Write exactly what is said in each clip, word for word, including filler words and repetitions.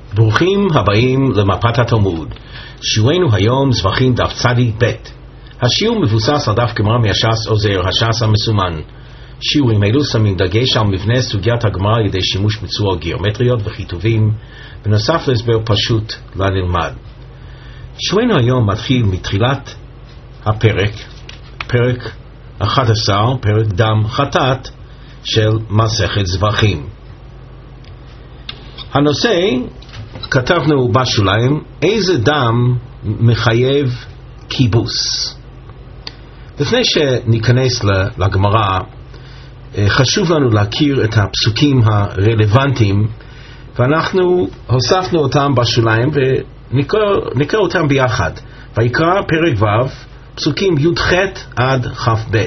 ברוכים הבאים למפת התלמוד. שיעורנו היום זבחים דף צדיק ב'. השיעור מבוסס על דף גמרא מהש"ס עוזר, הש"ס המסומן. שיעורים אלו שמים דגש על מבנה סוגיית הגמרא על ידי שימוש בצורות גיאומטריות וכיתובים, בנוסף להסבר פשוט לנלמד. שיעורנו היום מתחיל מתחילת הפרק, פרק אחד עשר, פרק דם חטאת של מסכת זבחים. הנושא, כתבנו בשוליים, איזה דם מחייב כיבוס. לפני שניכנס לגמרא, חשוב לנו להכיר את הפסוקים הרלוונטיים, ואנחנו הוספנו אותם בשוליים ונקרא אותם ביחד. ויקרא פרק ו', פסוקים י"ח עד כ"ב.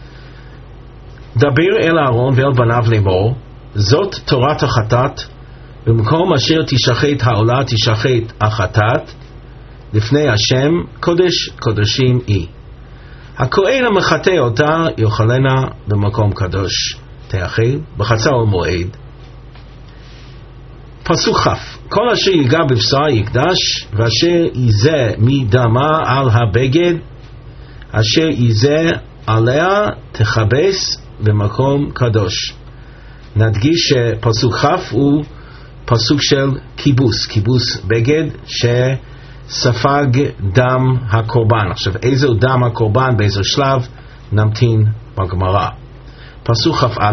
דבר אל אהרון ואל בניו לאמור, זאת תורת החטאת, במקום אשר תשחט העולה תשחט החטאת, לפני השם קודש קודשים היא. הכהן המחטא אותה יאכלנה במקום קדוש תאכל בחצר המועד. פסוק כ', כל אשר ייגע בבשר יקדש, ואשר ייזה מדמה על הבגד אשר ייזה עליה תכבס במקום קדוש. נדגיש שפסוק כ' הוא פסוק של כיבוס, כיבוס בגד שספג דם הקורבן. עכשיו איזו דם הקורבן, באיזה שלב, נמתין בגמרא. פסוק כ"א,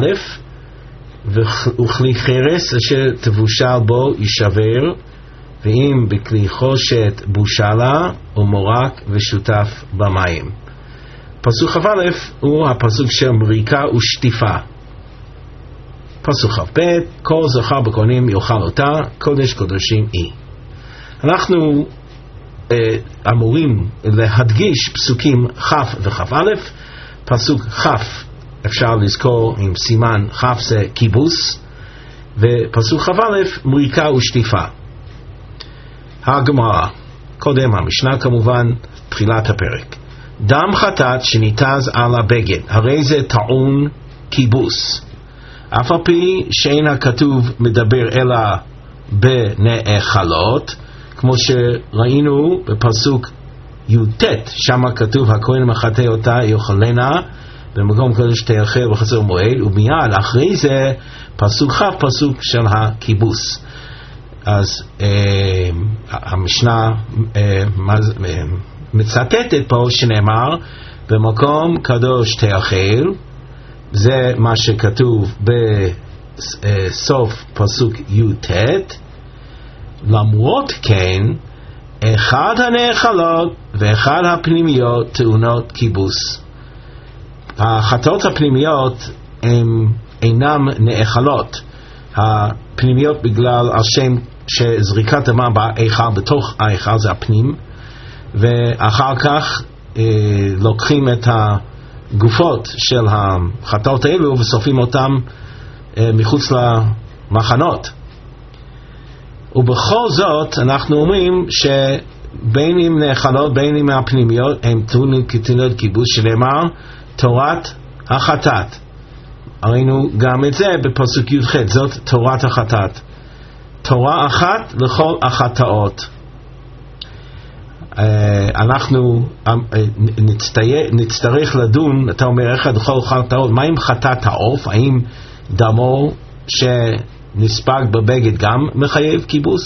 וכלי חרס אשר תבושל בו יישבר, ואם בכלי חושת בושלה ומורק ושותף במים. פסוק כ"א הוא הפסוק של מריקה ושטיפה. פסוק כ"ב, כל זכר בכהנים יאכל אותה, קודש קודשים היא. אנחנו אה, אמורים להדגיש פסוקים כ' וכ"א. פסוק כ' אפשר לזכור עם סימן כ' זה כיבוס, ופסוק כ"א מריקה ושטיפה. הגמרא, קודם המשנה כמובן, תחילת הפרק. דם חטאת שניתז על הבגד, הרי זה טעון כיבוס. אף על פי שאין הכתוב מדבר אלא בנאכלות, כמו שראינו בפסוק י"ט, שם כתוב הכהן המחטא אותה יאכלנה במקום קדוש תאכל בחצר המועד, ומיד אחרי זה פסוק כ' פסוק של הכיבוס. אז אה, המשנה אה, אה, מצטטת פה שנאמר במקום קדוש תאכל, זה מה שכתוב בסוף פסוק י"ט. למרות כן, אחד הנאכלות ואחד הפנימיות טעונות כיבוס. החטאות הפנימיות הן אינם נאכלות. הפנימיות בגלל השם שזריקת הדם בהיכל, בתוך ההיכל זה הפנים, ואחר כך אה, לוקחים את הגופות של החטאות האלו ושורפים אותם אה, מחוץ למחנות. ובכל זאת אנחנו אומרים שבין אם נאכלות בין אם הפנימיות הם טעונים כטעונות כיבוס, שנאמר תורת החטאת. ראינו גם את זה בפסוק י"ח, זאת תורת החטאת, תורה אחת לכל החטאות. אנחנו נצטרך לדון, אתה אומר אחד לכל חטאות, מה עם חטאת העוף? האם דמו שנספג בבגד גם מחייב כיבוס?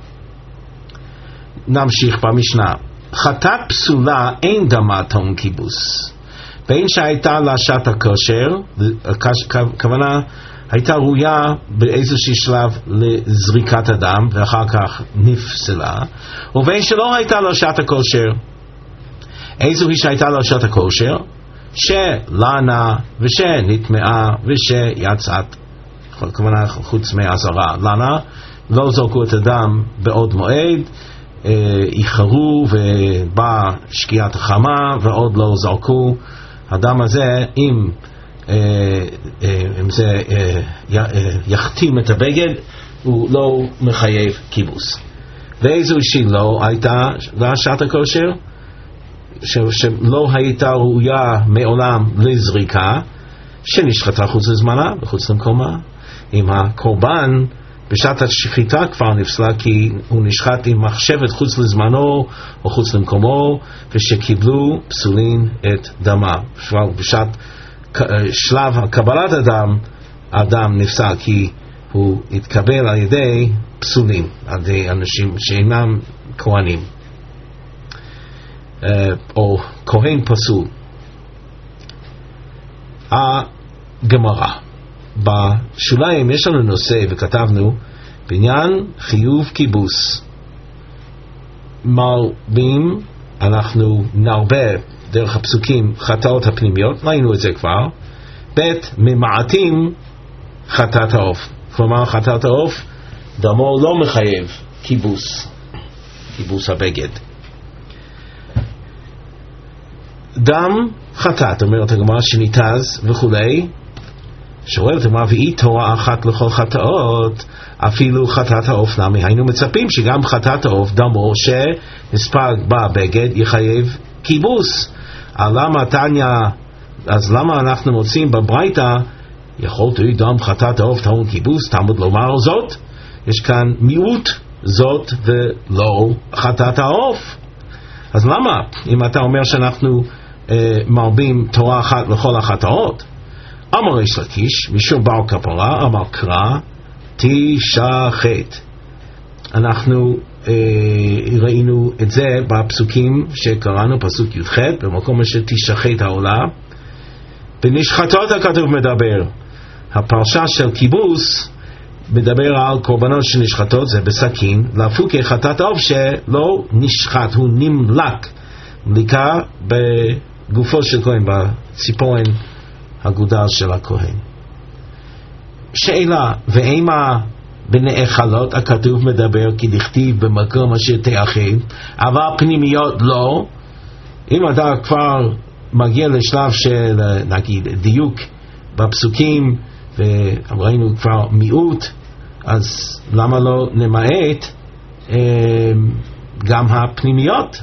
נמשיך במשנה. חטאת פסולה אין דמה טעון כיבוס, בין שהייתה לה שעת הכושר, הכוונה הייתה ראויה באיזשהו שלב לזריקת הדם ואחר כך נפסלה, ובין שלא הייתה לה שעת הכושר. איזו היא שהייתה לה שעת הכושר? שלנה ושנטמעה ושיצאת, כוונה חוץ מהזרה. לנה לא זרקו את הדם בעוד מועד, איחרו ובאה שקיעת החמה ועוד לא זרקו הדם הזה. אם אם זה יחתים את הבגד, הוא לא מחייב כיבוס. ואיזו שהיא לא הייתה לה שעת הכושר, שלא הייתה ראויה מעולם לזריקה, שנשחטה חוץ לזמנה וחוץ למקומה. אם הקורבן בשעת השחיטה כבר נפסלה כי הוא נשחט עם מחשבת חוץ לזמנו או חוץ למקומו, ושקיבלו פסולין את דמה. בשעת שלב קבלת הדם, הדם נפסל כי הוא התקבל על ידי פסולים, על ידי אנשים שאינם כהנים, או כהן פסול. הגמרא בשוליים יש לנו נושא וכתבנו בעניין חיוב כיבוס. מרבים, אנחנו נרבה דרך הפסוקים חטאות הפנימיות, ראינו את זה כבר. ב' ממעטים חטאת העוף, כלומר חטאת העוף דמו לא מחייב כיבוס, כיבוס הבגד. דם חטאת, אומרת הגמרא שניתז וכולי. שואלת מה והיא תורה אחת לכל חטאות, אפילו חטאת העוף נמי. היינו מצפים שגם חטאת העוף דמו שנספג בבגד יחייב כיבוס. למה תניא, אז למה אנחנו מוצאים בברייתא יכולת דם חטאת העוף טעון כיבוס? תלמוד לומר זאת. יש כאן מיעוט זאת ולא חטאת העוף. אז למה אם אתה אומר שאנחנו אה, מרבים תורה אחת לכל החטאות? אמר ריש לקיש משום בר כפרה, אמר קרא תשחט. אנחנו אה, ראינו את זה בפסוקים שקראנו, פסוק י"ח, במקום שתשחט העולה. בנשחטות הכתוב מדבר, הפרשה של כיבוס מדבר על קורבנות שנשחטות, זה בסכין, להפוק חטאת העוף שלא נשחט, הוא נמלק, מליקה בגופו של כהן, בציפורן הגודל של הכהן. שאלה, ואימה בנאכלות הכתוב מדבר כי דכתיב במקום אשר תאכל, אבל פנימיות לא. אם אתה כבר מגיע לשלב של נגיד דיוק בפסוקים וראינו כבר מיעוט, אז למה לא נמעט אה, גם הפנימיות?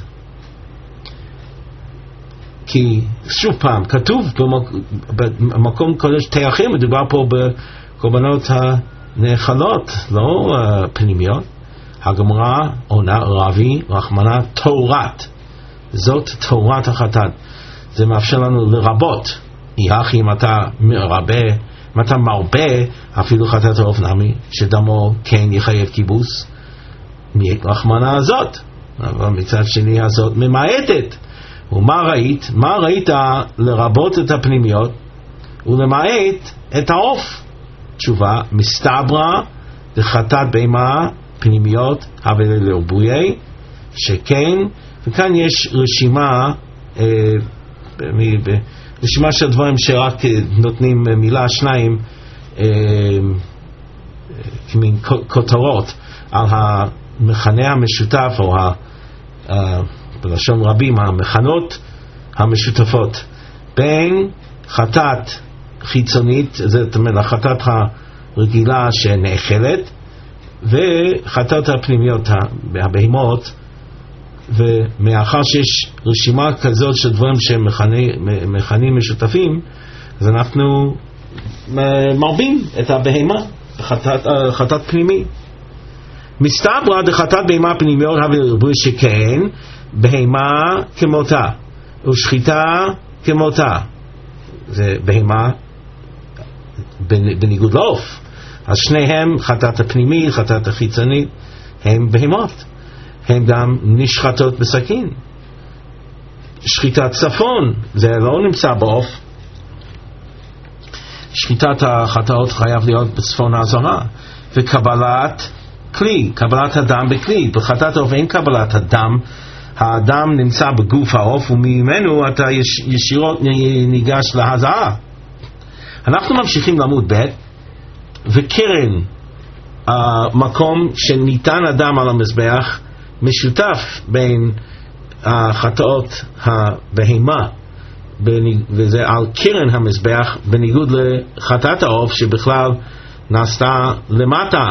כי שוב פעם כתוב במקום קודש תאכל, מדובר פה בקורבנות הנאכלות, לא uh, פנימיות. הגמרא עונה רבי רחמנה תורת, זאת תורת החטאת. זה מאפשר לנו לרבות, יחי אם אתה מרבה, אם אתה מרבה אפילו חטאת העוף נמי שדמו כן יחייב כיבוס, רחמנה הזאת. אבל מצד שני הזאת ממעטת. ומה ראית? מה ראית לרבות את הפנימיות ולמעט את העוף? תשובה, מסתברא דחטאת בהמה פנימיות אבל לרבויי שכן. וכאן יש רשימה אה, רשימה של דברים שרק נותנים מילה שניים אה, כמין כותרות על המכנה המשותף או ה... אה, בלשון רבים המכנות המשותפות בין חטאת חיצונית, זאת אומרת החטאת הרגילה שנאכלת, וחטאת הפנימיות הבהמות. ומאחר שיש רשימה כזאת של דברים שהם מכנים משותפים, אז אנחנו מרבים את הבהמה חטאת, חטאת פנימי. מסתברא דחטאת בהמה פנימיות הווה שכן בהמה כמותה ושחיטה כמותה. זה בהמה בניגוד לעוף. אז שניהם, חטאת הפנימי, חטאת החיצונית, הם בהמות. הם גם נשחטות בסכין. שחיטת צפון, זה לא נמצא בעוף. שחיטת החטאות חייב להיות בצפון העזרה. וקבלת כלי, קבלת הדם בכלי. בחטאת העוף אין קבלת הדם. האדם נמצא בגוף העוף וממנו אתה ישירות ניגש להזעה. אנחנו ממשיכים לעמוד ב' וקרן, המקום שניתן אדם על המזבח, משותף בין החטאות הבהמה, וזה על קרן המזבח, בניגוד לחטאת העוף שבכלל נעשתה למטה,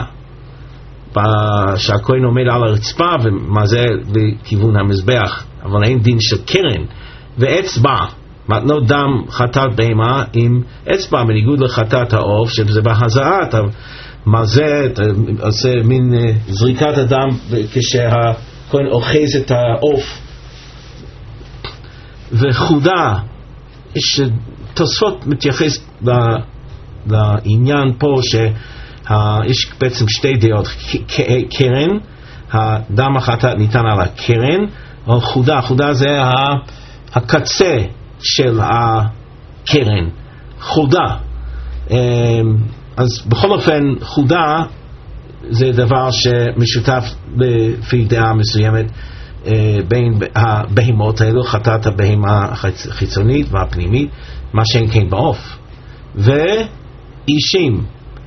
שהכהן עומד על הרצפה ומה זה לכיוון המזבח. אבל אין דין של קרן ואצבע, מתנות דם חטאת בהמה עם אצבע, בניגוד לחטאת העוף שזה בהזעה, אתה מזה, אתה עושה מין זריקת הדם כשהכהן אוחז את העוף. וחודה, יש תוספות מתייחס לעניין פה שיש בעצם שתי דעות, קרן, הדם החטאת ניתן על הקרן, או חודה, חודה זה הקצה של הקרן, חודה. אז בכל אופן חודה זה דבר שמשותף לפי דעה מסוימת בין הבהמות האלו, חטאת הבהמה החיצונית והפנימית, מה שאין כן בעוף. ואישים,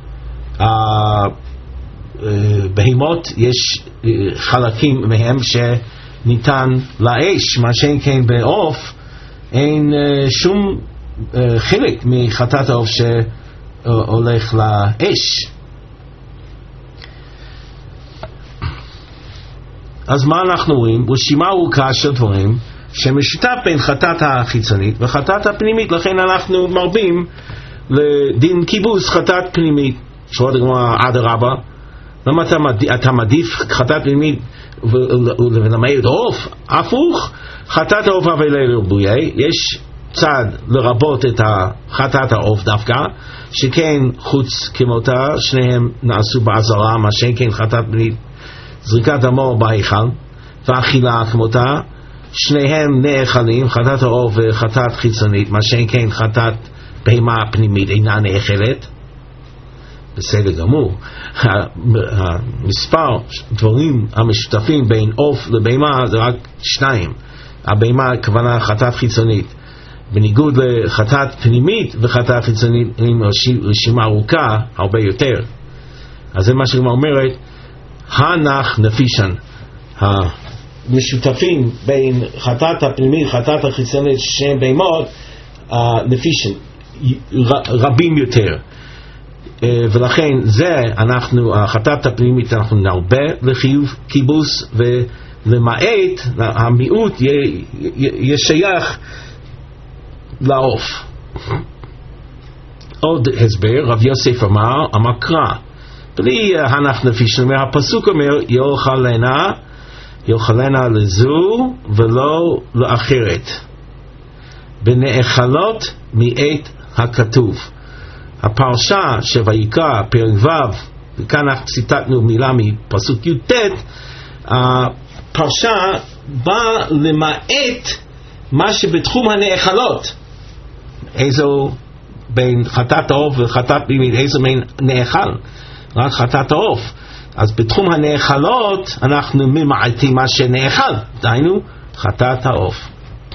בהמות יש חלקים מהם שניתן לאש, מה שאין כן בעוף אין שום חלק מחטאת העוף שהולך לאש. אז מה אנחנו רואים? רשימה ארוכה של דברים שמשותף בין חטאת החיצונית וחטאת הפנימית, לכן אנחנו מרבים לדין קיבוס חטאת פנימית. שואלת הגמרא, אדרבה, למה אתה, אתה מעדיף חטאת פנימית ולמעט עוף? הפוך, חטאת העוף אבלי לרבויי, יש צד לרבות את חטאת העוף דווקא, שכן חוץ כמותה שניהם נעשו בעזרה, מה שכן חטאת פנימית זריקת דמו בהיכל, ואכילה כמותה שניהם נאכלים, חטאת העוף וחטאת חיצונית, מה שאין כן חטאת בהמה פנימית אינה נאכלת. בסדר גמור. המספר דברים המשותפים בין עוף לבהמה זה רק שניים. הבהמה כוונה חטאת חיצונית, בניגוד לחטאת פנימית וחטאת חיצונית עם רשימה ארוכה הרבה יותר. אז זה מה שגם אומרת הנח נפישן, המשותפים בין חטאת הפנימית חטאת החיצונית שהם בהמות נפישן רבים יותר, ולכן זה אנחנו החטאת הפנימית אנחנו נרבה לחיוב קיבוס, ולמעט המיעוט ישייך לעוף. עוד הסבר, רב יוסף אמר אמר קרא בלי הנח נפישן, הפסוק אומר יאכלנה יאכלנה לזו ולא לאחרת בנאכלות מעת הכתוב. הפרשה שויקרא פרק ו', וכאן אנחנו ציטטנו מילה מפסוק י"ט, הפרשה באה למעט מה שבתחום הנאכלות. איזו בין חטאת העוף וחטאת פנימית, איזו בין נאכל? רק חטאת העוף. אז בתחום הנאכלות אנחנו ממעטים מה שנאכל, דהיינו חטאת העוף.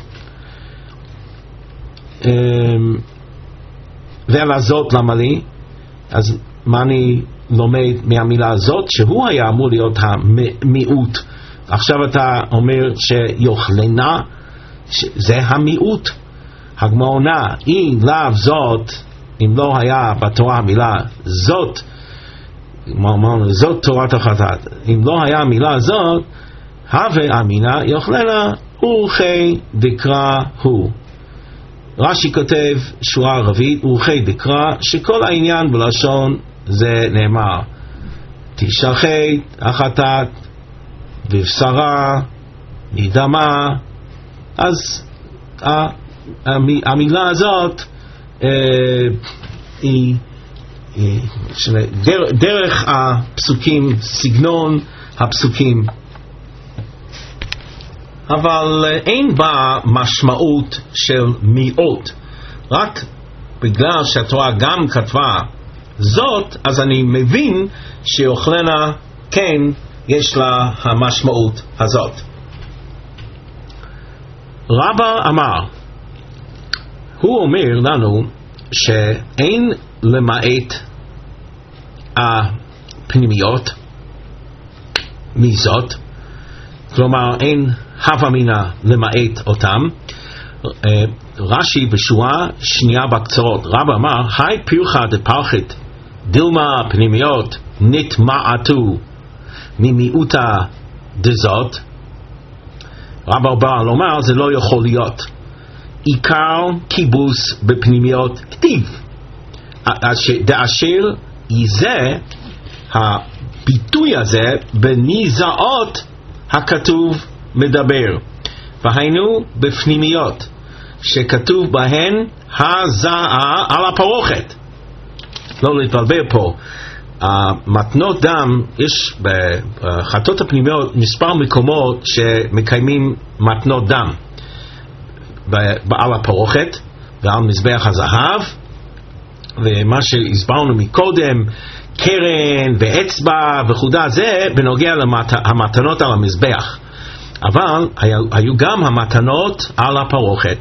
ועל הזאת למה לי? אז מה אני לומד מהמילה הזאת? שהוא היה אמור להיות המיעוט. עכשיו אתה אומר שיוכלנה זה המיעוט. הגמרא עונה, אם לאו זאת, אם לא היה בתורה המילה זאת, זאת תורת החטאת, אם לא היה המילה זאת, הווה אמינה יוכלנה אורכי דקרא הוא. רש"י כותב שורה ערבית אורכי דקרא, שכל העניין בלשון זה נאמר תשחט החטאת בבשרה מדמה. אז המילה הזאת היא דרך הפסוקים, סגנון הפסוקים, אבל אין בה משמעות של מיעוט. רק בגלל שהתורה גם כתבה זאת, אז אני מבין שיוכלנה כן יש לה המשמעות הזאת. רבא אמר, הוא אומר לנו שאין למעט הפנימיות מזאת, כלומר אין הווה מינה למעט אותם. רש"י בשורה שנייה בקצרות, רבא אמר היי פירחה דפרחת דילמה פנימיות נטמעתו ממיעוטה דזאת. רבא בא לומר זה לא יכול להיות. עיקר כיבוס בפנימיות כתיב, דאשר יזה הביטוי הזה בניזאות הכתוב מדבר, והיינו בפנימיות שכתוב בהן הזעה על הפרוכת. לא להתבלבל פה, מתנות דם, יש בחטאות הפנימיות מספר מקומות שמקיימים מתנות דם על הפרוכת ועל מזבח הזהב, ומה שהסברנו מקודם, קרן ואצבע וכו', זה בנוגע למתנות על המזבח. אבל היו, היו גם המתנות על הפרוכת,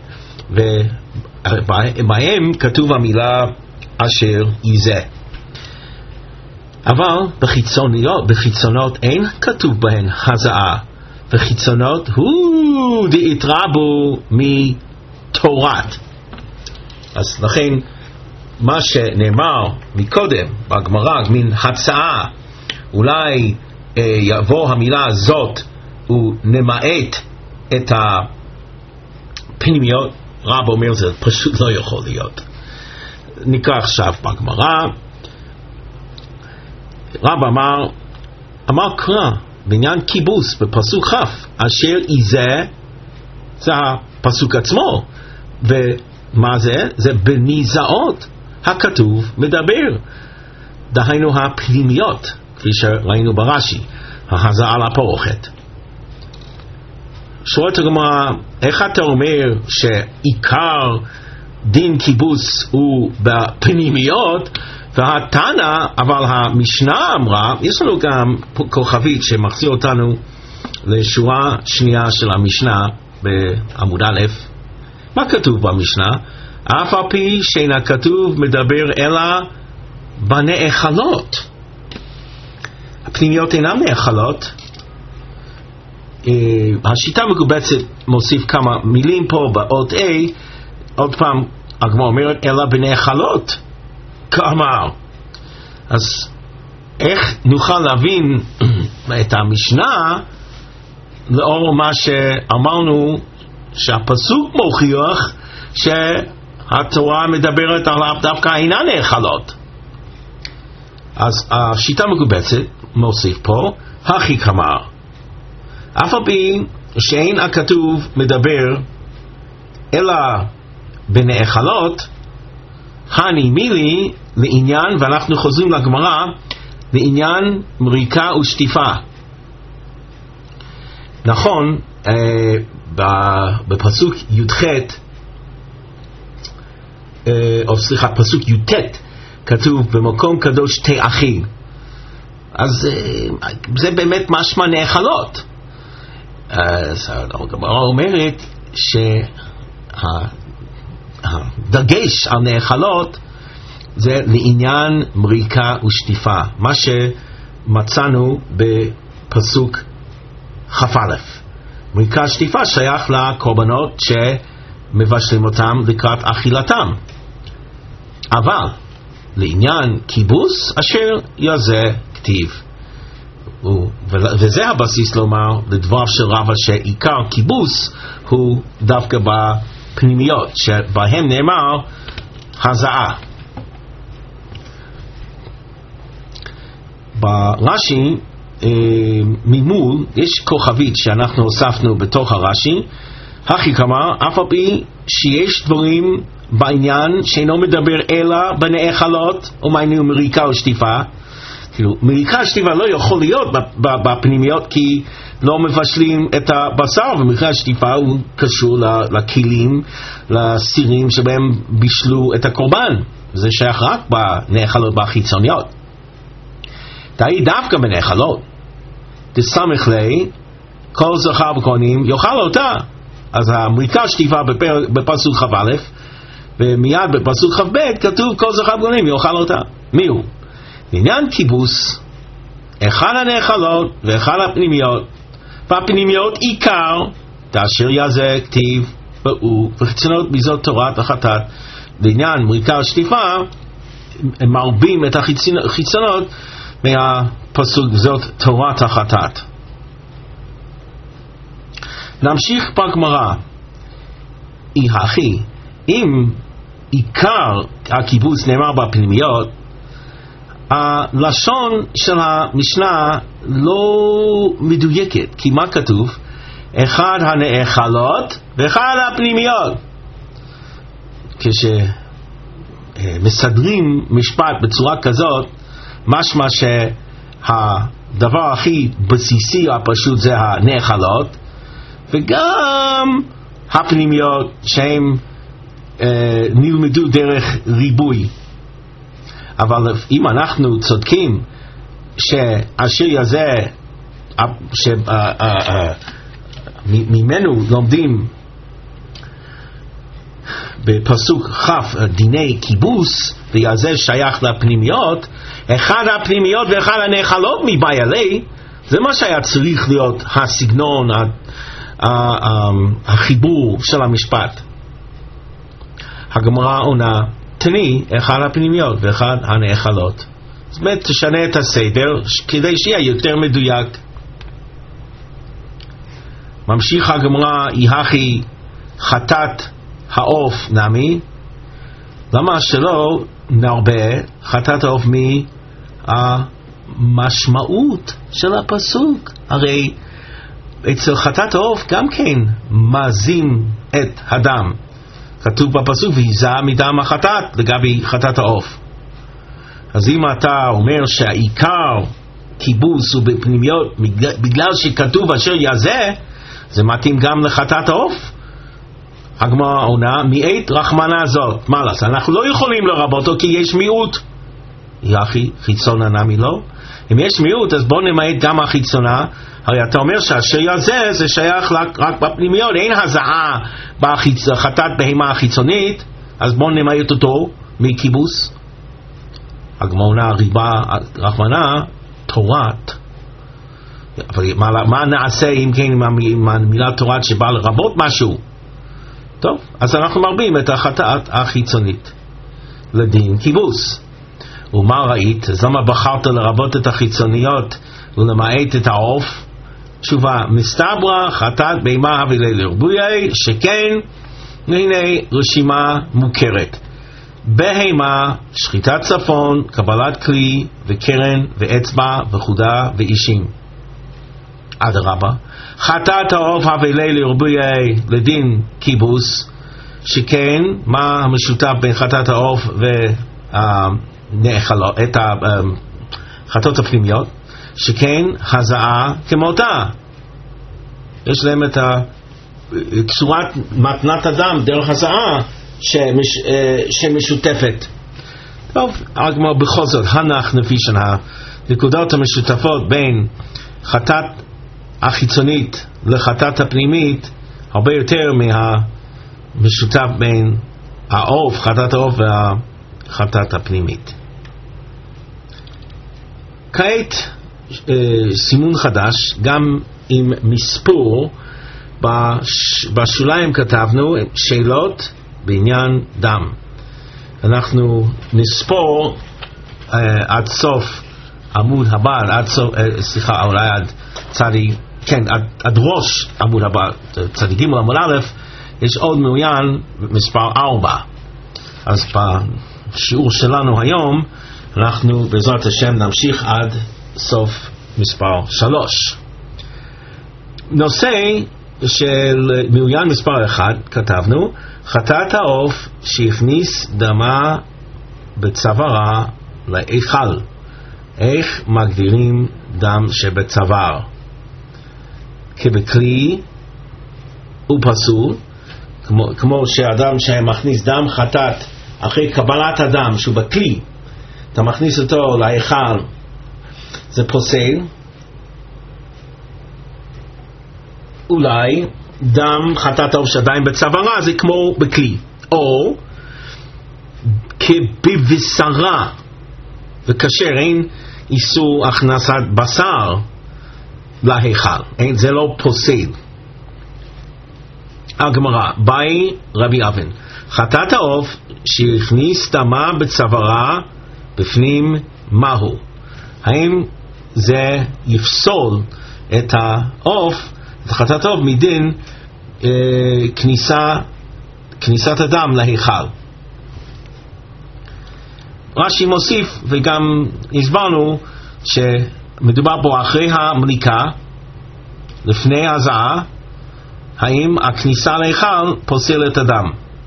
ובהם כתוב המילה אשר יזה. אבל בחיצוניות, בחיצונות אין כתוב בהן הזעה, וחיצונות הוא דאתרבו מתורת. אז לכן מה שנאמר מקודם בגמרא, מן הצעה, אולי אה, יבוא המילה הזאת ונמעט את הפנימיות, רב אומר זה פשוט לא יכול להיות. נקרא עכשיו בגמרא, רב אמר, אמר קרא בעניין כיבוס בפסוק חף, אשר יזה, זה הפסוק עצמו, ומה זה? זה בניזאות הכתוב מדבר, דהיינו הפנימיות, כפי שראינו ברש"י, ההזעה על הפרוכת. שואלת הגמרא, איך אתה אומר שעיקר דין כיבוס הוא בפנימיות, והתנא, אבל המשנה אמרה, יש לנו גם כוכבית שמחזיר אותנו לשורה שנייה של המשנה בעמוד א'. מה כתוב במשנה? אף על פי שאין הכתוב מדבר אלא בנאכלות. הפנימיות אינן נאכלות. השיטה מגובצת מוסיף כמה מילים פה באות A, עוד פעם הגמרא אומרת אלא בנאכלות כאמר. אז איך נוכל להבין את המשנה לאור מה שאמרנו שהפסוק מוכיח שהתורה מדברת עליו דווקא אינן נאכלות? אז השיטה מגובצת מוסיף פה הכי כאמר, אף על פי שאין הכתוב מדבר אלא בנאכלות, הני מילי לעניין, ואנחנו חוזרים לגמרא לעניין מריקה ושטיפה. נכון, אה, בפסוק י"ח, אה, או סליחה, פסוק י"ט כתוב במקום קדוש תאחי, אז אה, זה באמת משמע נאכלות. אז הגמרא אומרת שהדגש על נאכלות זה לעניין מריקה ושטיפה, מה שמצאנו בפסוק כ"א. מריקה ושטיפה שייך לקורבנות שמבשלים אותם לקראת אכילתם, אבל לעניין כיבוס אשר יזה כתיב, וזה הבסיס לומר לדבר של רבא שעיקר כיבוס הוא דווקא בפנימיות שבהם נאמר הזעה. ברש"י אה, ממול יש כוכבית שאנחנו הוספנו בתוך הרש"י, הכי כמה, אף על פי שיש דברים בעניין שאינו מדבר אלא בנאכלות ומעניין מריקה ושטיפה. כאילו, מריקה ושטיפה לא יכול להיות בפנימיות כי לא מבשלים את הבשר, ומריקה ושטיפה הוא קשור לכלים, לסירים שבהם בישלו את הקורבן, זה שייך רק בנאכלות בחיצוניות. תהי דווקא בנאכלות תסמך לי כל זכר וכהנים יאכל אותה. אז המריקה ושטיפה בפסוק כ"א, ומיד בפסוק כ"ב כתוב כל זכר וכהנים יאכל אותה. מי הוא? לעניין כיבוס, אחד הנאכלות ואחד הפנימיות, והפנימיות עיקר תאשר יזה כתיב באו, וחיצונות מזאת תורת החטאת. לעניין מריקה ושטיפה הם מרבים את החיצונות מהפסוק זאת תורת החטאת. נמשיך בגמרא, אי הכי, אם עיקר הקיבוץ נאמר בפנימיות, הלשון של המשנה לא מדויקת, כי מה כתוב? אחד הנאכלות ואחד הפנימיות. כשמסדרים משפט בצורה כזאת, משמע שהדבר הכי בסיסי הפשוט זה הנאכלות, וגם הפנימיות שהם אה, נלמדו דרך ריבוי. אבל אם אנחנו צודקים שהשיר הזה שממנו לומדים בפסוק חף דיני כיבוס, וזה שייך לפנימיות, אחד הפנימיות ואחד הנאכלות מבעלי, זה מה שהיה צריך להיות הסגנון, החיבור של המשפט. הגמרא עונה, תני אחד הפנימיות ואחד הנאכלות. זאת אומרת, תשנה את הסדר כדי שיהיה יותר מדויק. ממשיך הגמרא, יהכי חטאת העוף נמי, למה שלא נרבה חטאת העוף מהמשמעות של הפסוק? הרי אצל חטאת העוף גם כן מזים את הדם. כתוב בפסוק ויזע מדם החטאת לגבי חטאת העוף. אז אם אתה אומר שהעיקר כיבוס הוא בפנימיות בגלל שכתוב אשר יזה, זה מתאים גם לחטאת העוף. הגמרא עונה, מעת רחמנה זאת, מה לעשות? אנחנו לא יכולים לרבות אותו כי יש מיעוט. יחי חיצון הנמי לא. אם יש מיעוט אז בוא נמעט גם החיצונה. הרי אתה אומר שהשיר הזה זה שייך רק בפנימיות, אין הזעה בחטאת בהמה החיצונית, אז בוא נמעט אותו מכיבוס. הגמרא ריבה רחמנה תורת, אבל מה, מה נעשה אם כן עם המילה תורת שבא לרבות משהו? טוב, אז אנחנו מרבים את החטאת החיצונית לדין כיבוס. ומה ראית? אז למה בחרת לרבות את החיצוניות ולמעט את העוף? תשובה, מסתברא חטאת בהמה הווילי לרבויי, שכן הנה רשימה מוכרת. בהמה, שחיטת צפון, קבלת כלי וקרן ואצבע וחודה ואישים. אדרבה, חטאת העוף הווילי לרבויי לדין כיבוס, שכן מה המשותף בין חטאת העוף והנאכלות, את החטאות הפנימיות? שכן הזעה כמותה, יש להם את צורת מתנת הדם דרך הזעה שמש, שמשותפת. טוב, הגמרא בכל זאת הנח נפישן, הנקודות המשותפות בין חטאת החיצונית לחטאת הפנימית הרבה יותר מהמשותף בין העוף, חטאת העוף והחטאת הפנימית. כעת סימון חדש, גם עם מספור. בשוליים כתבנו שאלות בעניין דם. אנחנו נספור uh, עד סוף עמוד הבא, עד סוף, uh, סליחה, אולי עד צדי, כן, עד, עד ראש עמוד הבא, צדי ג' עמוד א', יש עוד מעוין מספר ארבע. אז בשיעור שלנו היום אנחנו בעזרת השם נמשיך עד סוף מספר שלוש. נושא של מעוין מספר אחד כתבנו, חטאת העוף שהכניס דמה בצווארה להיכל. איך מגדירים דם שבצוואר? כבכלי הוא פסול, כמו, כמו שאדם שמכניס דם חטאת אחרי קבלת הדם שהוא בכלי, אתה מכניס אותו להיכל, זה פוסל. אולי דם חטאת העוף שעדיין בצווארה זה כמו בכלי, או כבבשרה, וכאשר אין איסור הכנסת בשר להיכל, אין, זה לא פוסל. הגמרא, באי רבי אבן, חטאת העוף שהכניס דמה בצווארה בפנים מהו? האם זה יפסול את העוף, את חטאת העוף מדין אה, כניסה כניסת הדם להיכל. רש"י מוסיף, וגם הסברנו שמדובר פה אחרי המליקה, לפני הזעה, האם הכניסה להיכל פוסל את הדם.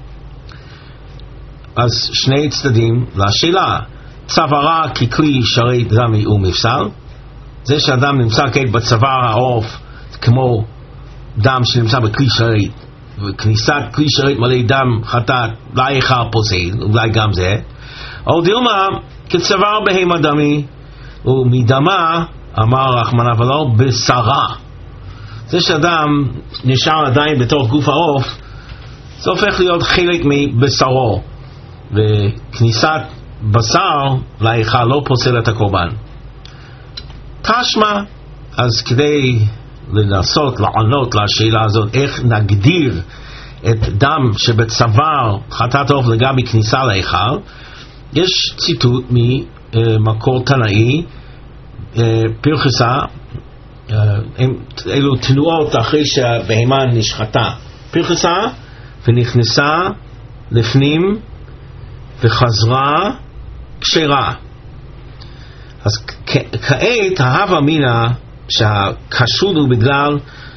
אז שני צדדים לשאלה. צווארה ככלי שרת דמי ומפסל, זה שאדם נמצא כעת בצוואר העוף כמו דם שנמצא בכלי שרת, וכניסת כלי שרת מלא דם חטאת להיכל פוסל, אולי גם זה. או דילמה כצוואר בהמה דמי ומדמה, אמר רחמנא ולא בשרה, זה שאדם נשאר עדיין בתוך גוף העוף, זה הופך להיות חלק מבשרו, וכניסת בשר להיכל לא פוסל את הקורבן. תשמע, אז כדי לנסות לענות לשאלה הזאת, איך נגדיר את דם שבצוואר חטאת העוף לגבי כניסה להיכל, יש ציטוט ממקור תנאי, פרחסה, אלו תנועות אחרי שהבהמה נשחטה. פרחסה ונכנסה לפנים וחזרה כשרה. אז כעת ההווה אמינא שהכשרות הוא בגלל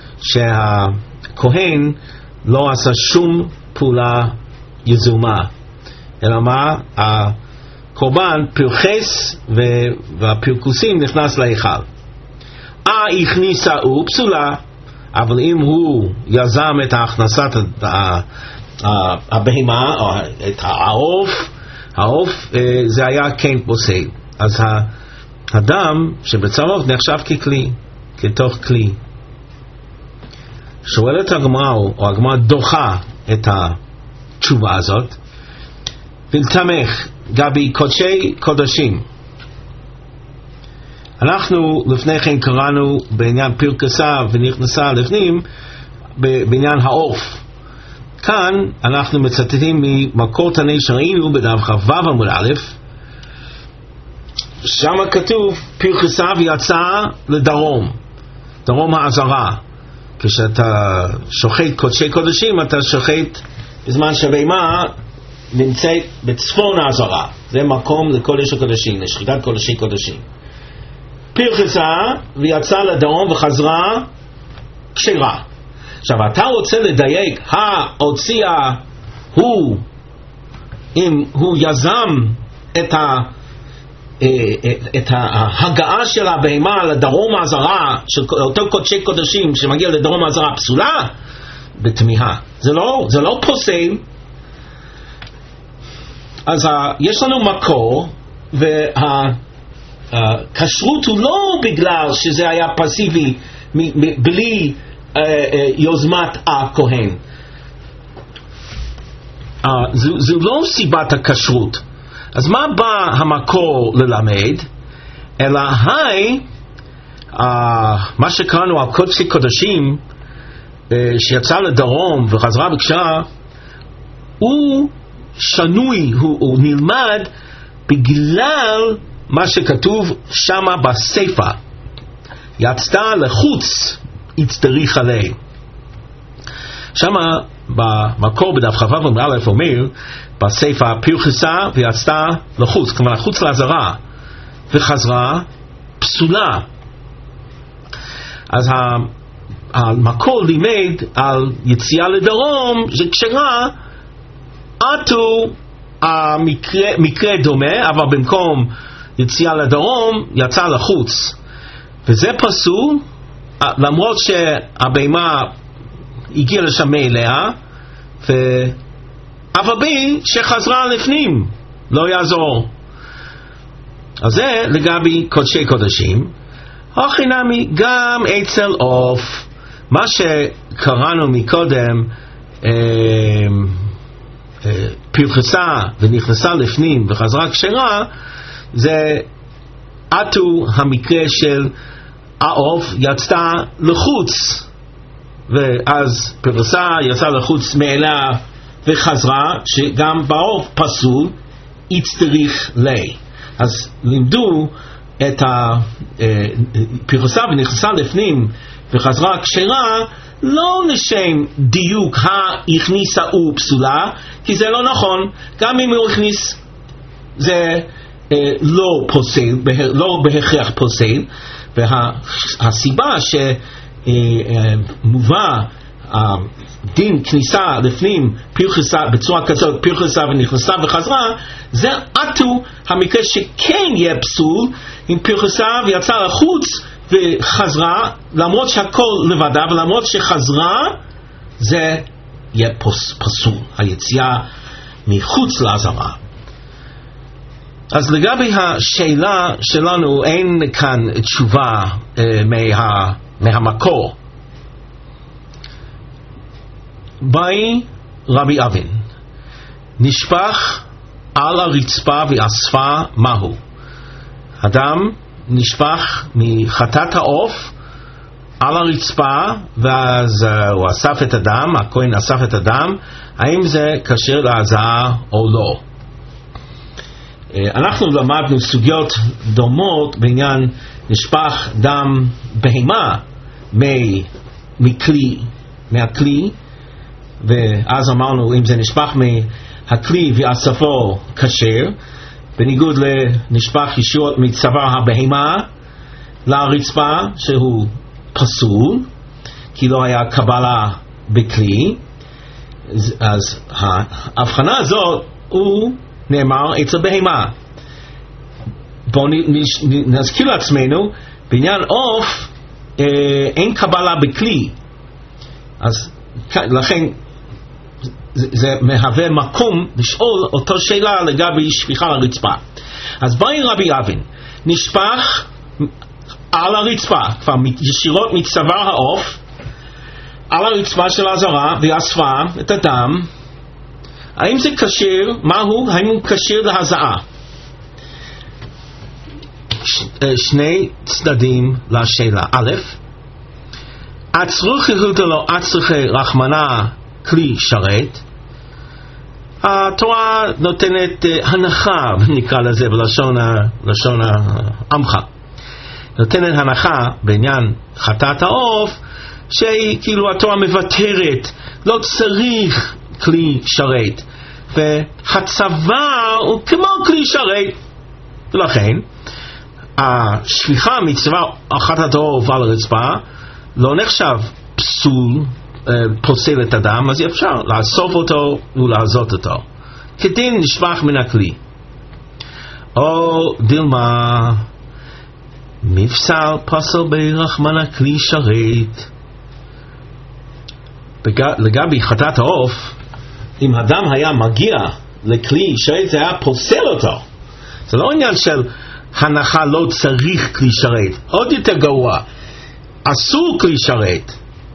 שהכהן לא עשה שום פעולה יזומה, אלא מה? הקורבן פרחס והפרקוסים נכנס להיכל. אה הכניסה הוא פסולה, אבל אם הוא יזם את הכנסת הבהמה או את העוף, העוף זה היה כן פוסל. אז הדם שבצוואר נחשב ככלי, כתוך כלי. שואלת הגמרא, או הגמרא דוחה את התשובה הזאת, ולתמך גבי קודשי קודשים. אנחנו לפני כן קראנו בעניין פרקסה ונכנסה לפנים בעניין העוף. כאן אנחנו מצטטים ממקור תנאי שראינו בדף כ"ו עמוד א', שם כתוב פרקסה ויצא לדרום, דרום העזרה. כשאתה שוחט קודשי קודשים, אתה שוחט בזמן שהבהמה נמצאת בצפון העזרה, זה מקום לקודש הקודשים, לשחיטת קודשי קודשים. פרחסה ויצא לדרום וחזרה כשרה. עכשיו אתה רוצה לדייק, ההוציאה הוא, אם הוא יזם את ה את ההגעה של הבהמה לדרום העזרה, של אותו קודשי קודשים שמגיע לדרום העזרה, פסולה בתמיהה. זה לא, זה לא פוסל. אז יש לנו מקור, והכשרות הוא לא בגלל שזה היה פסיבי בלי יוזמת הכהן. זו לא סיבת הכשרות. אז מה בא המקור ללמד? אלא היי, מה שקראנו על קודשי קודשים שיצא לדרום וחזרה בקשרה, הוא שנוי, הוא, הוא נלמד בגלל מה שכתוב שמה בספר, יצתה לחוץ יצטריך עלי. שמה במקור בדף כ"ו עמוד א' אומר בספר פרחסה ויצתה לחוץ, כלומר חוץ לעזרה, וחזרה פסולה. אז המקור לימד על יציאה לדרום זה כשרה, עטו המקרה, מקרה דומה, אבל במקום יציאה לדרום יצא לחוץ, וזה פסול למרות שהבהמה הגיעה לשם מאליה, אבל בי שחזרה לפנים לא יעזור. אז זה לגבי קודשי קודשים. הכי גם אצל עוף, מה שקראנו מקודם, אה, אה, פרחסה ונכנסה לפנים וחזרה כשרה, זה עטו המקרה של העוף יצאה לחוץ, ואז פרחסה יצאה לחוץ מאלה וחזרה, שגם בעוף פסול יצטריך לי. אז לימדו את הפרחסה ונכנסה לפנים וחזרה כשרה, לא לשם דיוק הכניסה הוא פסולה, כי זה לא נכון. גם אם הוא הכניס זה אה, לא פוסל, בה, לא בהכרח פוסל, והסיבה שמובא אה, דין כניסה לפנים פרחסה בצורה כזאת, פרחסה ונכנסה וחזרה, זה עטו המקרה שכן יהיה פסול עם פרחסה ויצא לחוץ וחזרה, למרות שהכל לבדה ולמרות שחזרה, זה יהיה פוס, פסול, היציאה מחוץ לעזרה. אז לגבי השאלה שלנו אין כאן תשובה אה, מה, מהמקור. באי רבי אבין, נשפך על הרצפה ואספה מהו? אדם נשפך מחטאת העוף על הרצפה ואז uh, הוא אסף את הדם, הכהן אסף את הדם, האם זה כשר להזעה או לא? Uh, אנחנו למדנו סוגיות דומות בעניין נשפך דם בהמה מכלי, מהכלי, ואז אמרנו אם זה נשפך מהכלי ואספו כשר, בניגוד לנשפך ישועות מצוואר הבהמה לרצפה שהוא פסול כי לא היה קבלה בכלי. אז ההבחנה הזאת הוא נאמר אצל בהמה. בואו נזכיר לעצמנו בעניין עוף אה, אין קבלה בכלי, אז לכן זה, זה מהווה מקום לשאול אותו שאלה לגבי שפיכה לרצפה. אז באי רבי אבין, נשפך על הרצפה, כבר ישירות מצוואר העוף על הרצפה של הזרה ואספה את הדם, האם זה כשר? מהו? האם הוא כשר להזעה? ש, שני צדדים לשאלה. א', עצרוכי הודלו עצרכי רחמנה כלי שרת. התורה נותנת הנחה, נקרא לזה בלשון לשון עמך, נותנת הנחה בעניין חטאת העוף, שהיא כאילו התורה מבטרת, לא צריך כלי שרת, והצבא הוא כמו כלי שרת, ולכן השפיכה מצוואר חטאת העוף על הרצפה לא נחשב פסול, פוסל את הדם, אז אפשר לאסוף אותו ולעזות אותו כדין נשפך מן הכלי. או דילמה מפסל פסל ברחמנה כלי שרת. לגבי חטאת העוף, אם הדם היה מגיע לכלי שרת זה היה פוסל אותו. זה לא עניין של הנחה לא צריך כלי שרת, עוד יותר גרוע, אסור כלי שרת.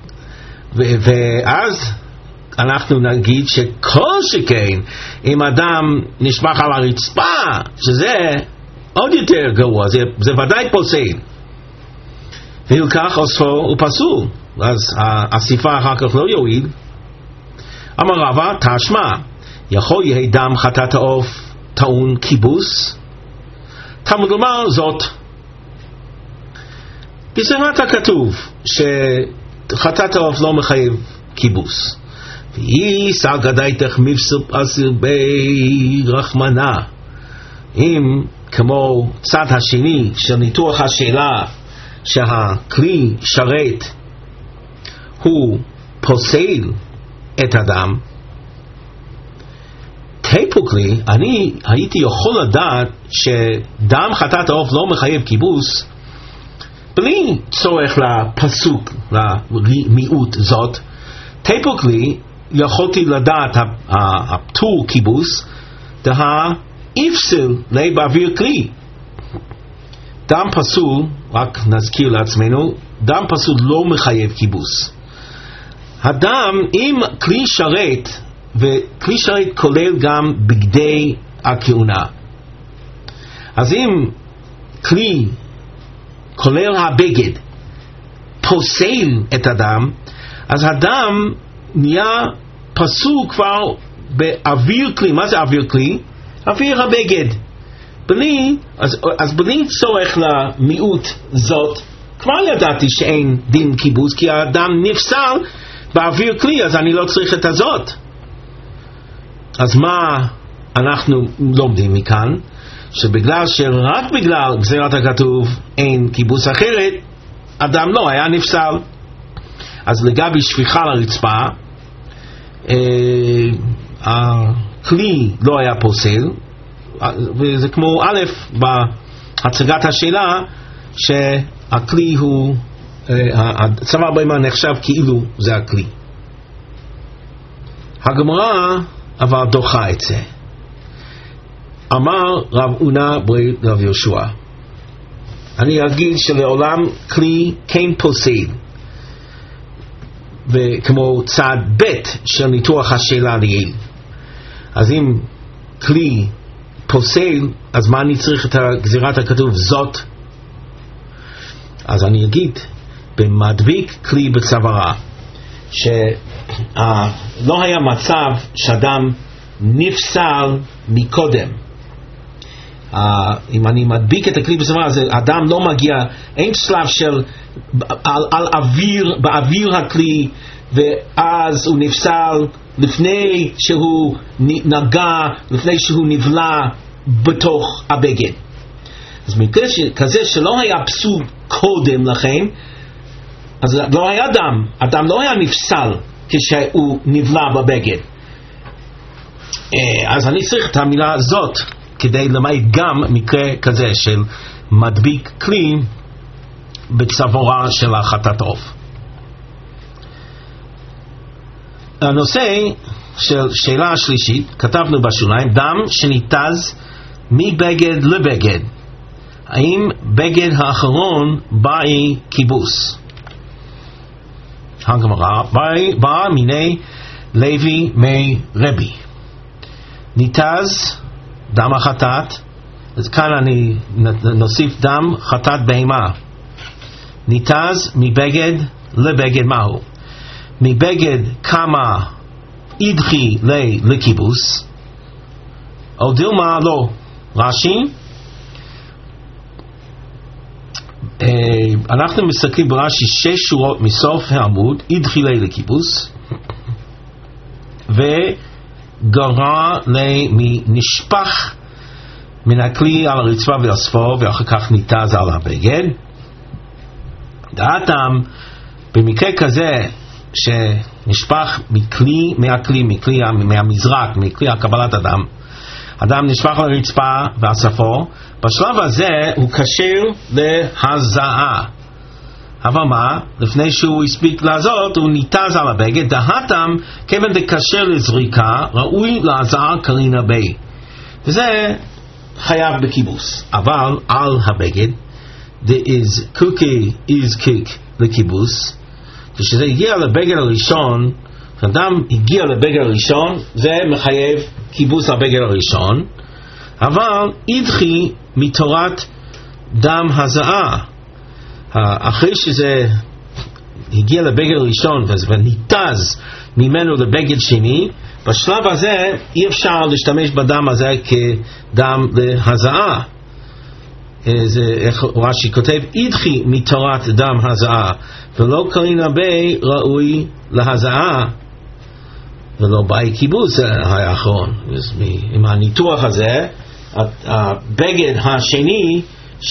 ואז אנחנו נגיד שכל שכן אם אדם נשפך על הרצפה, שזה עוד יותר גרוע, זה, זה ודאי פוסל, והלקח אוספו הוא פסול, אז האסיפה אחר כך לא יועיל. אמר רבא תשמע, יכול יהיה דם חטאת העוף טעון כיבוס? תלמוד לומר זאת, בספרת הכתוב שחטאת העוף לא מחייב כיבוס. והיא סגדייתך מפסל פסל ברחמנה. אם כמו צד השני של ניתוח השאלה שהכלי שרת הוא פוסל את הדם, טיפוקלי אני הייתי יכול לדעת שדם חטאת העוף לא מחייב כיבוס בלי צורך לפסוק, למיעוט זאת. טיפוקלי יכולתי לדעת הפטור כיבוס דה איפסל לי באוויר כלי. דם פסול, רק נזכיר לעצמנו, דם פסול לא מחייב כיבוס. הדם, אם כלי שרת, וכלי שרת כולל גם בגדי הכהונה, אז אם כלי כולל הבגד פוסל את הדם, אז הדם נהיה פסול כבר באוויר כלי. מה זה אוויר כלי? אוויר הבגד. בלי, אז, אז בלי צורך למיעוט זאת כבר ידעתי שאין דין קיבוץ, כי האדם נפסל באוויר כלי, אז אני לא צריך את הזאת. אז מה אנחנו לומדים מכאן? שבגלל שרק בגלל גזירת הכתוב אין קיבוץ, אחרת אדם לא היה נפסל. אז לגבי שפיכה לרצפה, אה, הכלי לא היה פוסל, וזה כמו א' בהצגת השאלה שהכלי הוא, הצוואר בהמה נחשב כאילו זה הכלי. הגמרא אבל דוחה את זה. אמר רב הונא ברי רב יהושע, אני אגיד שלעולם כלי כן פוסל, וכמו צד ב' של ניתוח השאלה לעיל. אז אם כלי פוסל, אז מה אני צריך את גזירת הכתוב זאת? אז אני אגיד, במדביק כלי בצווארה, שלא היה מצב שאדם נפסל מקודם. Uh, אם אני מדביק את הכלי בצווארה, אז אדם לא מגיע, אין שלב של על, על אוויר, באוויר הכלי, ואז הוא נפסל לפני שהוא נגע, לפני שהוא נבלע בתוך הבגד. אז מקרה כזה שלא היה פסול קודם לכן, אז לא היה דם, אדם לא היה נפסל כשהוא נבלע בבגד. אז אני צריך את המילה הזאת כדי למעט גם מקרה כזה של מדביק כלי בצווארה של החטאת עוף. הנושא של שאלה השלישית, כתבנו בשוליים, דם שניתז מבגד לבגד, האם בגד האחרון באי קיבוס? הגמרא באה מיני לוי מי רבי, ניתז דם החטאת, אז כאן אני נוסיף דם חטאת בהמה, ניתז מבגד לבגד, מהו? מבגד כמה ידחי לקיבוס, או דילמה לא. רש"י, אנחנו מסתכלים ברש"י שש שורות מסוף העמוד, ידחי לקיבוס, וגרע נשפך מן הכלי על הרצפה ואספו, ואחר כך ניתז על הבגד. דעתם במקרה כזה שנשפך מכלי, מהכלי, מכלי, מהמזרק, מכלי הקבלת אדם, אדם נשפך על הרצפה ואספו, בשלב הזה הוא קשר להזעה. אבל מה? לפני שהוא הספיק לעזות, הוא ניתז על הבגד, דהתם כיוון דקשר לזריקה, ראוי להזעה קרינה בי. וזה חייב בקיבוס. אבל על הבגד, there is cookie is kick לקיבוס, כשזה הגיע לבגד הראשון, כשאדם הגיע לבגד הראשון, זה מחייב קיבוס הבגד הראשון, אבל ידחי מתורת דם הזעה. אחרי שזה הגיע לבגד הראשון וניתז ממנו לבגד שני, בשלב הזה אי אפשר להשתמש בדם הזה כדם להזעה. זה איך רש"י כותב, ידחי מתורת דם הזעה, ולא קרינה בי ראוי להזעה, ולא באי קיבוץ האחרון. עם הניתוח הזה, הבגד השני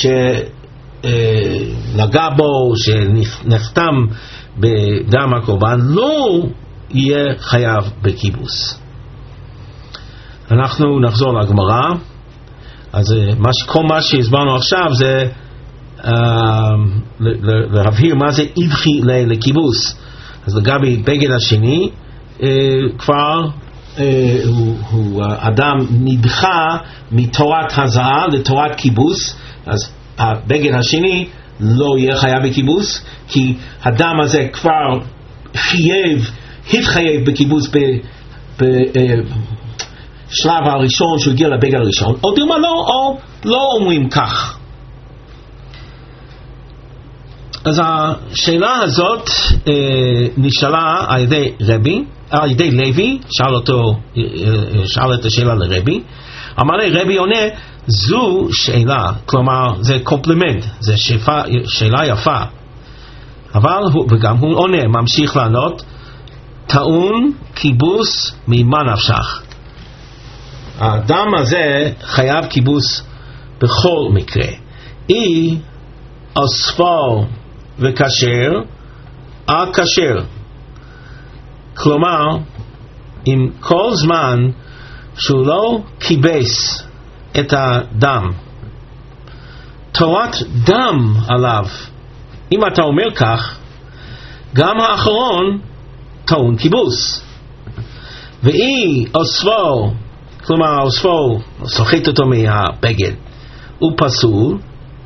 שנגע בו, שנחתם בדם הקורבן, לא יהיה חייב בקיבוס. אנחנו נחזור לגמרא. אז כל מה שהסברנו עכשיו זה uh, להבהיר מה זה ידחי לקיבוס. אז לגבי בגד השני, uh, כבר uh, הוא, הוא, אדם נדחה מתורת הזעה לתורת קיבוס, אז הבגד השני לא יהיה חייב בקיבוס, כי הדם הזה כבר חייב, התחייב בקיבוס ב... ב uh, שלב הראשון שהוא הגיע לבגד הראשון, או דילמה לא, או לא אומרים כך. אז השאלה הזאת אה, נשאלה על ידי רבי, על ידי לוי, שאל אותו, אה, שאל את השאלה לרבי, אמר לי רבי עונה, זו שאלה, כלומר זה קומפלימנט, זה שאלה יפה, אבל הוא, וגם הוא עונה, ממשיך לענות, טעון כיבוס ממה נפשך. האדם הזה חייב כיבוס בכל מקרה. אי אוספו וכשר, הכשר. כלומר, עם כל זמן שהוא לא כיבס את הדם, תורת דם עליו, אם אתה אומר כך, גם האחרון טעון כיבוס. ואי אוספו, כלומר אוספו, סוחט אותו מהבגד, הוא פסול,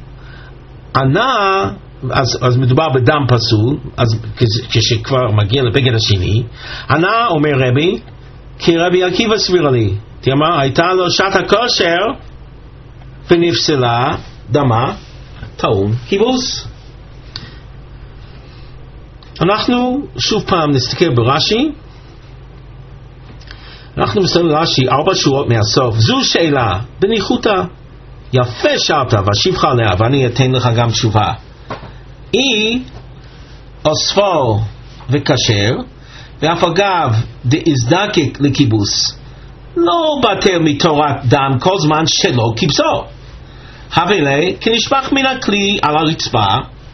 ענה, אז, אז מדובר בדם פסול, אז כשכבר מגיע לבגד השני, ענה אומר רבי, כי רבי עקיבא סביר לי, תאמר, הייתה לו שעת הכושר ונפסלה דמה, טעון כיבוס. אנחנו שוב פעם נסתכל ברש"י, אנחנו מסתכלים ברש"י ארבע שורות מהסוף, זו שאלה בניחותא, יפה שאלת ואשיבך עליה ואני אתן לך גם תשובה. אי אוספו וכשר, ואף אגב דאזדקק לכיבוס, לא בטל מתורת דם כל זמן שלא כיבסו. הווה כנשפך מן הכלי על הרצפה,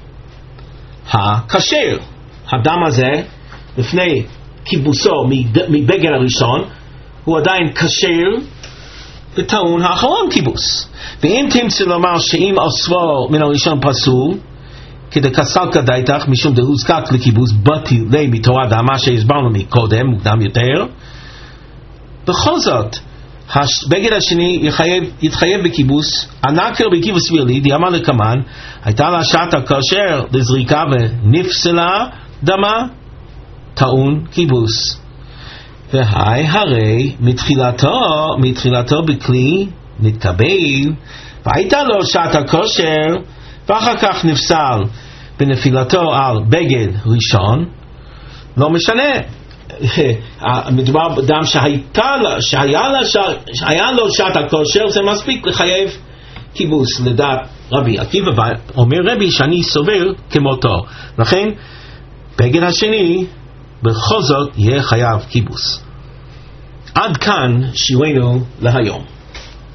הכשר, הדם הזה לפני כיבוסו מבגד הראשון הוא עדיין כשר וטעון האחרון כיבוס. ואם תמצא לומר שאם אוספו מן הראשון פסול כדקסל כדאיתך משום דהוזקק לכיבוס בטל מתורת דם, מה שהסברנו מקודם מוקדם יותר, בכל זאת הבגד השני יחייב, יתחייב בכיבוס. ענה כרבי עקיבא סביר לי, דאמר לקמן, הייתה לה שעת הכושר לזריקה ונפסלה דמה, טעון כיבוס. והי הרי מתחילתו מתחילתו בכלי נתקבל, והייתה לו שעת הכושר ואחר כך נפסל בנפילתו על בגד ראשון, לא משנה, מדובר בדם שהייתה לה, שהיה, לה, שהיה לו שעת הכושר, זה מספיק לחייב כיבוס לדעת רבי עקיבא. אומר רבי שאני סובר כמותו, לכן בגד השני בכל זאת יהיה חייב כיבוס. עד כאן שיעורנו להיום.